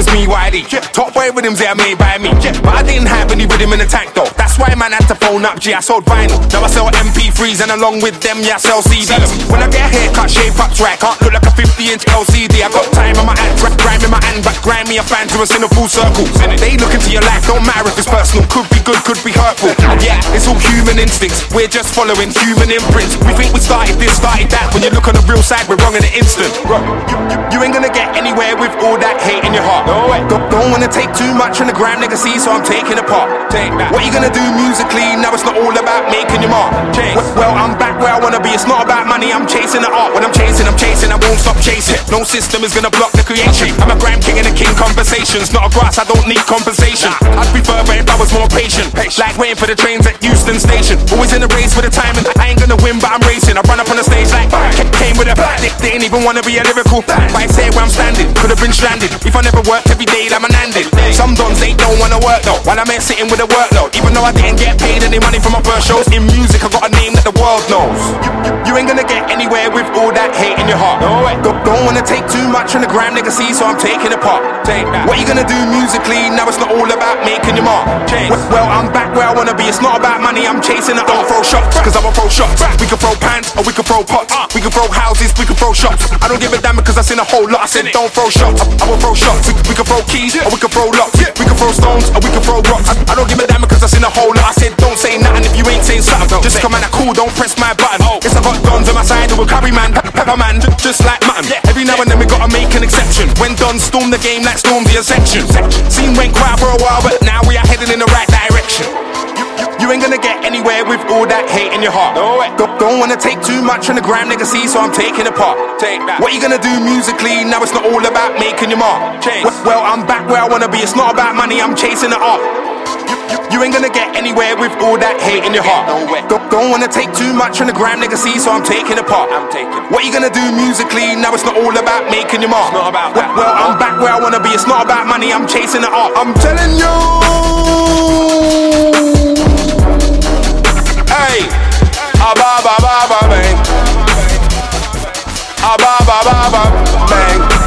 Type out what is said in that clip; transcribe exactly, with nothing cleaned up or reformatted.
me, Wiley. Top boy rhythms, yeah, made by me. But I didn't have any rhythm in the tank though. That's why man had to phone up G. I sold vinyl. Now I sell M P threes and along with them, yeah, I sell C Ds. When I get a haircut, shape up right, can't look like a fifty inch L C D. I got time in my hand, grime in my hand, but grind me a fan to us in a full circle. They look into your life, don't matter if it's personal. Could be good, could be hurtful. Yeah, it's all human instincts. We're just following human imprints. We think we started this, started that. When you look on the real side, we're wrong in an instant. Bro, you, you, you ain't gonna get anywhere with all that hate in your heart. No way. Don't, don't wanna take too much from the gram nigga see, so I'm taking a part. Take that. What you gonna do musically? Now it's not all about making your mark. Chase. Well, I'm back where I wanna be. It's not about money, I'm chasing the art. When I'm chasing, I'm chasing, I won't stop chasing. No system is gonna block the creation. I'm a gram king in the king conversations. Not a grass, I don't need compensation. I'd prefer if I was more patient. Like waiting for the trains at Euston Station. Always in the race with the time, and I ain't gonna win, but I'm racing. I run up on the stage like bang. Came with a bang. They, they ain't even wanna be a lyrical bang. But I say where I'm standing, could've been stranded. If I never worked every day, I'm an handed. Some dons, they don't wanna work though, while I'm here sitting with a workload. Even though I didn't get paid any money for my first shows. In music, I got a name that the world knows. You, you, you ain't gonna get anywhere with all that hate in your heart. No way. Don't, don't wanna take too much from the gram nigga see, so I'm taking a part. Take that. What you gonna do musically? Now it's not all about making your mark. Chase. Well, I'm back where I wanna be. It's not about money, I'm chasing it. Don't throw shots, cause I'm a throw shots. We can throw pans or we can throw pots. We can throw houses, we can throw shots. I don't give a damn because I seen a whole lot. I said don't throw shots, I, I will throw shots. We, we can throw keys or we can throw locks. We can throw stones or we can throw rocks. I, I don't give a damn because I seen a whole lot. I said don't say nothing if you ain't saying something. Just come and I cool, don't press my button. Guess I got dons on my side who will carry man, pepper man, just like mutton. Every now and then we gotta make an exception. When dons storm the game like storms the section. Scene went quiet for a while, but now we are heading in the right direction. You ain't gonna get anywhere with all that hate in your heart. No way. Don't, don't wanna take too much from the gram nigga see, so I'm taking a part. Take that. What you gonna do musically? Now it's not all about making your mark. Chase. Well, I'm back where I wanna be. It's not about money, I'm chasing the art. You, you, you ain't gonna get anywhere with all that hate in your heart. No way. Don't, don't wanna take too much from the gram nigga see, so I'm taking a part. I'm taking. What you gonna do musically? Now it's not all about making your mark. It's not about that. Well, I'm back where I wanna be. It's not about money, I'm chasing the art. I'm telling you. Hey, ah ba ba ba ba bang, ah ba ba ba ba bang.